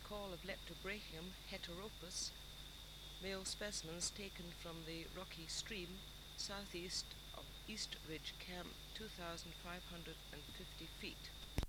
call of Leptobrachium heteropus, male specimens taken from the rocky stream southeast of East Ridge Camp, 2,550 feet.